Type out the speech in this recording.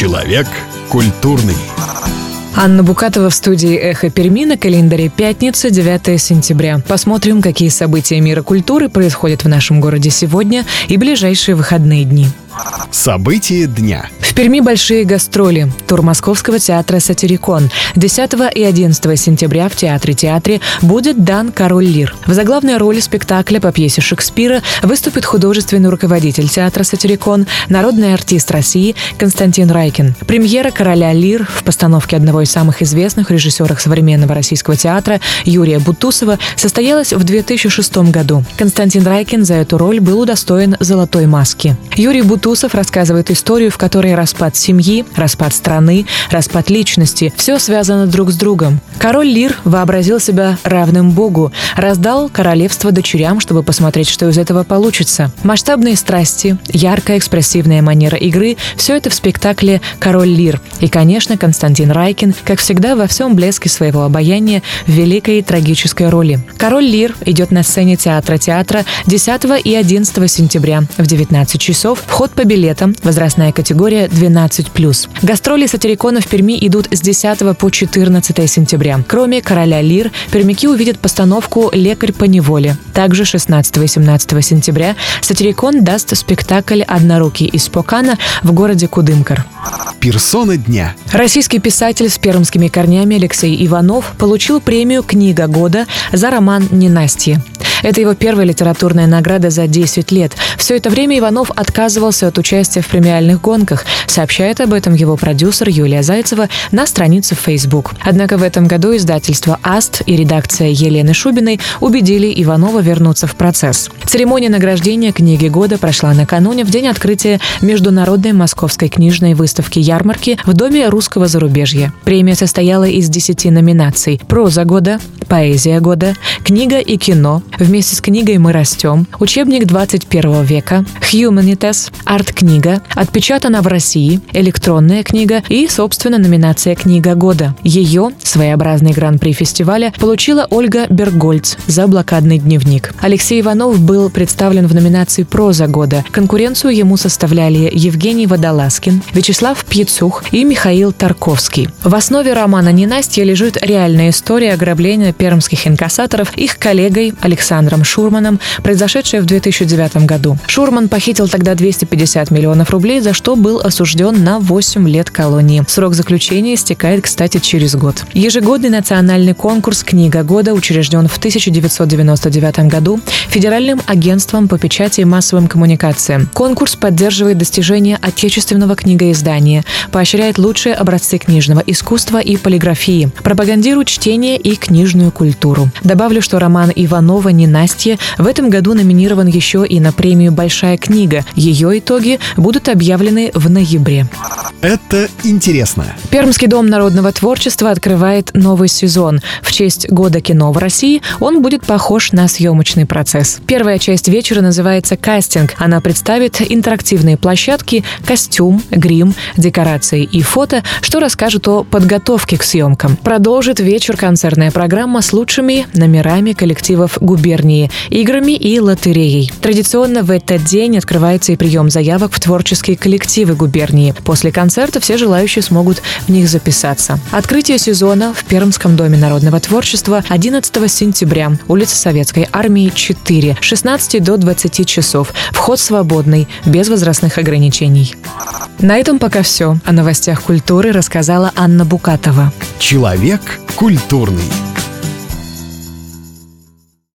Человек культурный. Анна Букатова в студии «Эхо Перми» на календаре пятница, 9 сентября. Посмотрим, какие события мира культуры происходят в нашем городе сегодня и ближайшие выходные дни. События дня. В Перми большие гастроли. Тур Московского театра «Сатирикон». 10 и 11 сентября в театре будет дан «Король Лир». В заглавной роли спектакля по пьесе Шекспира выступит художественный руководитель театра «Сатирикон», народный артист России Константин Райкин. Премьера «Короля Лир» в постановке одного из самых известных режиссеров современного российского театра Юрия Бутусова состоялась в 2006 году. Константин Райкин за эту роль был удостоен «Золотой маски». Юрий Бутусов рассказывает историю, в которой распад семьи, распад страны, распад личности – все связано друг с другом. Король Лир вообразил себя равным Богу, раздал королевство дочерям, чтобы посмотреть, что из этого получится. Масштабные страсти, яркая экспрессивная манера игры – все это в спектакле «Король Лир». И, конечно, Константин Райкин, как всегда, во всем блеске своего обаяния в великой и трагической роли. «Король Лир» идет на сцене театра 10 и 11 сентября в 19 часов. Вход по билетам, возрастная категория 12+. Гастроли «Сатирикона» в Перми идут с 10 по 14 сентября. Кроме «Короля Лир», пермяки увидят постановку «Лекарь по неволе». Также 16 и 17 сентября «Сатирикон» даст спектакль «Однорукий из Спокана» в городе Кудымкар. Персона дня. Российский писатель с пермскими корнями Алексей Иванов получил премию «Книга года» за роман «Ненастье». Это его первая литературная награда за 10 лет. Все это время Иванов отказывался от участия в премиальных гонках. Сообщает об этом его продюсер Юлия Зайцева на странице в Facebook. Однако в этом году издательство «Аст» и редакция Елены Шубиной убедили Иванова вернуться в процесс. Церемония награждения «Книги года» прошла накануне в день открытия Международной московской книжной выставки-ярмарки в Доме русского зарубежья. Премия состояла из 10 номинаций: «Проза года», «Поэзия года», «Книга и кино», «Вместе с книгой мы растем», «Учебник 21 века», «Humanities», «Арт-книга», «Отпечатана в России», «Электронная книга» и, собственно, номинация «Книга года». Ее, своеобразный гран-при фестиваля, получила Ольга Бергольц за «Блокадный дневник». Алексей Иванов был представлен в номинации «Проза года». Конкуренцию ему составляли Евгений Водолазкин, Вячеслав Пьецух и Михаил Тарковский. В основе романа «Ненастье» лежит реальная история ограбления пермских инкассаторов их коллегой Александром Шурманом, произошедшая в 2009 году. Шурман похитил тогда 250 миллионов рублей, за что был осужден на 8 лет колонии. Срок заключения истекает, кстати, через год. Ежегодный национальный конкурс «Книга года» учрежден в 1999 году Федеральным агентством по печати и массовым коммуникациям. Конкурс поддерживает достижения отечественного книгоиздания, поощряет лучшие образцы книжного искусства и полиграфии, пропагандирует чтение и книжную культуру. Добавлю, что роман Иванова «Ненастье» в этом году номинирован еще и на премию «Большая книга». Ее итоги будут объявлены в ноябре. Это интересно. Пермский дом народного творчества открывает новый сезон. В честь Года кино в России он будет похож на съемочный процесс. Первая часть вечера называется «Кастинг». Она представит интерактивные площадки, костюм, грим, декорации и фото, что расскажет о подготовке к съемкам. Продолжит вечер концертная программа с лучшими номерами коллективов губернии, играми и лотереей. Традиционно в этот день открывается и прием заявок в творческие коллективы губернии. После концерта все желающие смогут в них записаться. Открытие сезона в Пермском доме народного творчества 11 сентября, улица Советской Армии, 4, с 16 до 20 часов. Вход свободный, без возрастных ограничений. На этом пока все. О новостях культуры рассказала Анна Букатова. Человек культурный.